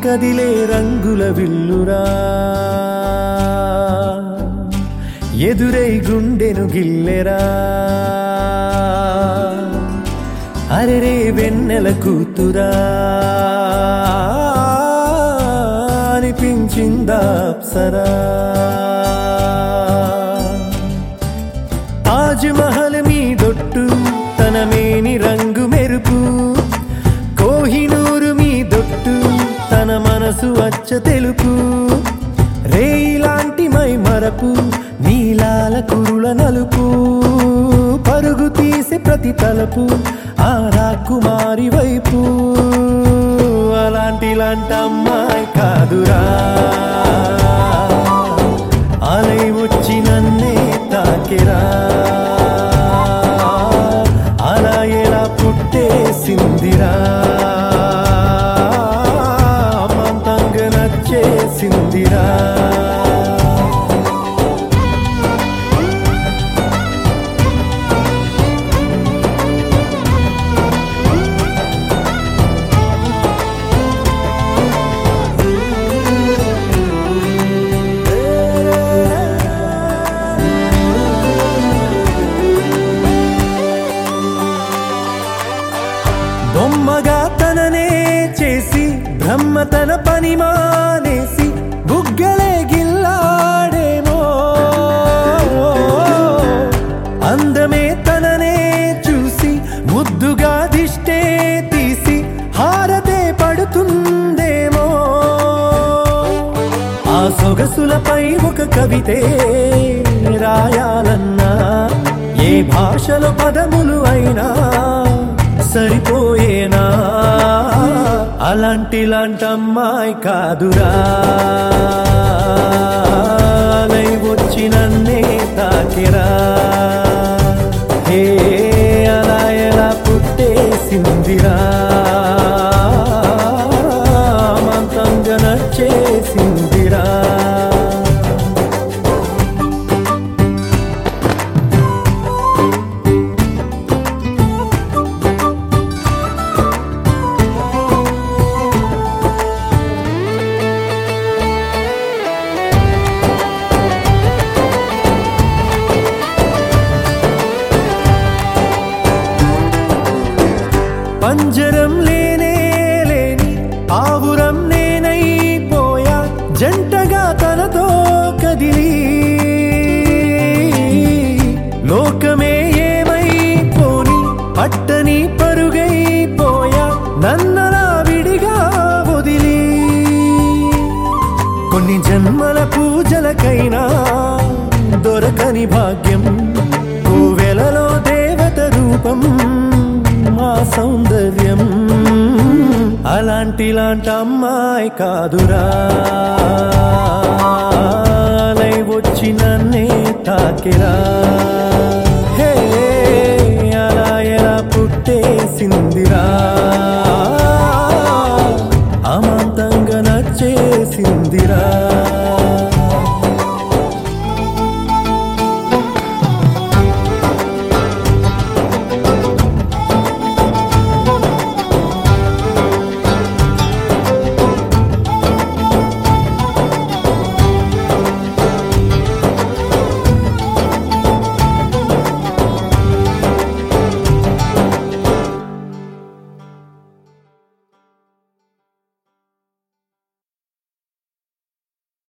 కదిలే రంగుల విల్లురా ఎదురై గుండెను గిల్లెరా అరెరే వెన్నెల కూతురా అనిపించిందా అప్సరా తాజ్ మహల్ మీదొట్టు తన మేని రంగు మెరుపు కోహినూరు మీదొట్టు తన మనసు అచ్చ తెలుపు రేయిలాంటి మై మరపు నీలాల కురుల నలుపు పరుగు తీసే ప్రతి తలపు ఆ రాకుమారి వైపు అలాంటి అమ్మాయి కాదురా అలై వచ్చి నన్నే తాకిరా అలా ఎలా పుట్టేసిందిరా అమంతంగా నచ్చేసిందిరా బొమ్మగా తననే చేసి బ్రహ్మ తన పని మానేసి బుగ్గలే గిల్లాడేమో అందమే తననే చూసి ముద్దుగా దిష్టే తీసి హారతే పడుతుందేమో ఆ సొగసులపై ఒక కవితే రాయాలన్నా ఏ భాషలో పదములు అయినా సరిపోయేనా అలాంటి అమ్మాయి కాదురా అలై వచ్చి నన్నే తాకిరా హే అలా ఎలా పుట్టేసిందిరా అమంతంగా నచ్చేసిందిరా పంజరం లేనే లేని ఆవురం నేనైపోయా జంటగా తనతో కదిలి లోకమే ఏమైపోని పట్టని పరుగైపోయా నన్నలా విడిగా వదిలి కొన్ని జన్మల పూజలకైనా దొరకని భాగ్యం కోవెలలో దేవత రూపం మా సౌందర్యం అలాంటి అమ్మాయి కాదురా అలై వచ్చి నన్నే తాకిరా హే అలా ఎలా పుట్టేసిందిరా